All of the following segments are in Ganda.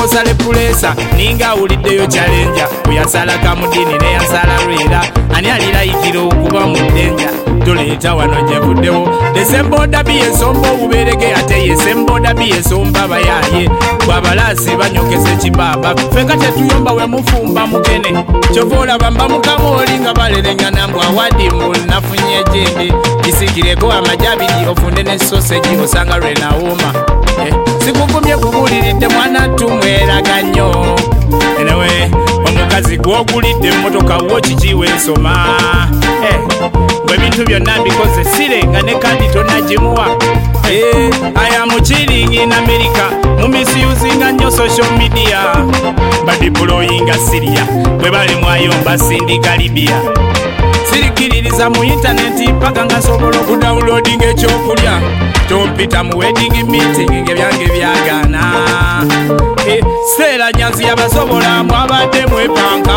kosale pulesa ninga uliddeyo challenge uyasala kamudini ne yasala rwera ani alilayikira okuba mu denja tuleeta wano gyevuddewo desemboda biyesomba obuberege ate yesemboda biyesomba bayaye bwabalaasi banyokesa ekibaba fenga tetuyomba we mufumba mugene kyova olaba mba mukama oli nga balelengana mbw awadi mbunafunye ejindi gisigireko amajabiri ofunde ne soseji osanga lwenawuma sikugumye kubuliridde mwana tumweraga nnyo enewe omukazi gwogulidde emmotoka wo kikiweesoma bwe bintu byonna mbikoze sire nga ne kandi tonagimuwa aya mukiringi in America mumisuzinga nnyo social media badiployinga Syria bwe bali mwayomba sindika Libya sirikiririza mu intaneti paka nga sobola okudownloadinga ekyokulya tompita mu wedding meeting ngebyange byagana seera nyanzi yabasobola mwabadde mwepanka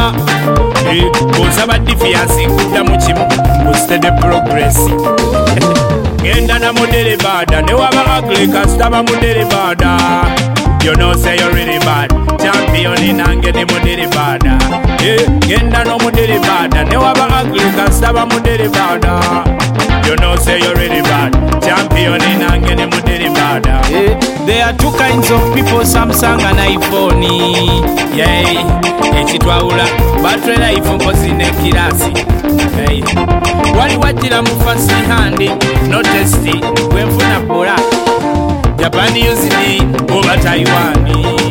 osaba difiansi nkudda mu kimu ustede progress ngenda na modere bada ne waba ugly kasitaba modere bada you know say you're really bad champion nange ne modere bada ngenda no modere bada ne waba ugly kasitaba modere bada you know say you're really bad champion nange ne modere bada there are two kinds of people, Samsung and iPhone ekitwawula batwera iPhone kozine kirasi wali wajira mu fast hand no testi kwenfuna bola Japan using over Taiwan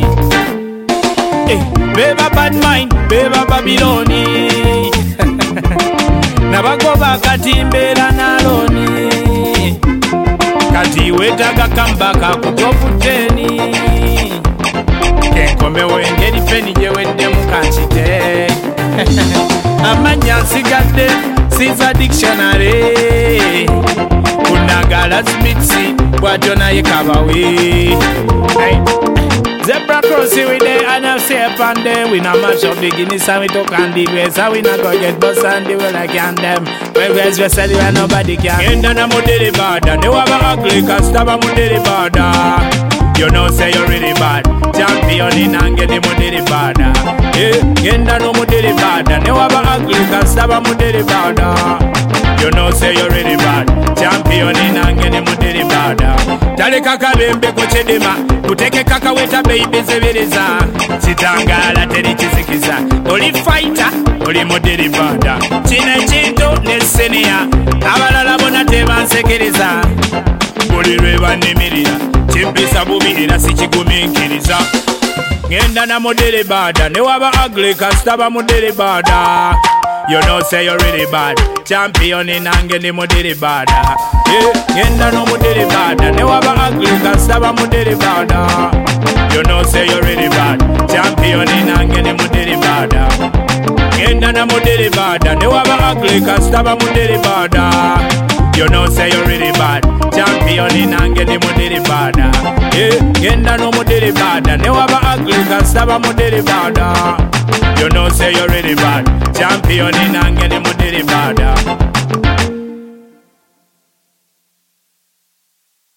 beba bad mind beba Babyloni nabagoba katimbera naloni kati wetaga kambaka kutoputeni kenkomewo engeri peni gyewedde mukankite amanya nsigadde siza dictionary kunagala smithsi bwatyo naye kabawe Zebra crossing with the NFC upon them. We not much of the Guinness and we talk and the grace. And we not go get bust and the way like can them. When we just sell where nobody can. Enda na modere bada. Ne waba ugly kastaba modere bada. You know say you're really bad. Champion in ange ne modere bada. Enda no modere bada. Ne waba ugly kastaba modere bada. You know say you're really bad. Champion in ange ne modere bada. Tale kaka bembe kochedema. Kuteke kaka weta baby zebereza. Chitangala teri chizikiza. Oli fighter, oli moderi bada. Chine chinto nesenia. Abalala bona tebansekereza. Oli reba nemirira. Chimpisa bubi era sichiguminkiriza. Ngenda na moderi bada. Ne waba ugly kastaba moderi bada. You know say you're really bad. Champion in ange ni moderi bada. Ngenda no moderi bada. Ne waba ugly kasaba moderi bada. You know say you're really bad. Champion in ange ni moderi bada. Ngenda na moderi bada. Ne waba ugly kasaba moderi bada. You know say you're really bad. Champion in ange ni moderi bada. Ngenda no moderi bada. Ne waba ugly kasaba moderi bada. You know say you're really bad. Champion in ange ni moderi bada.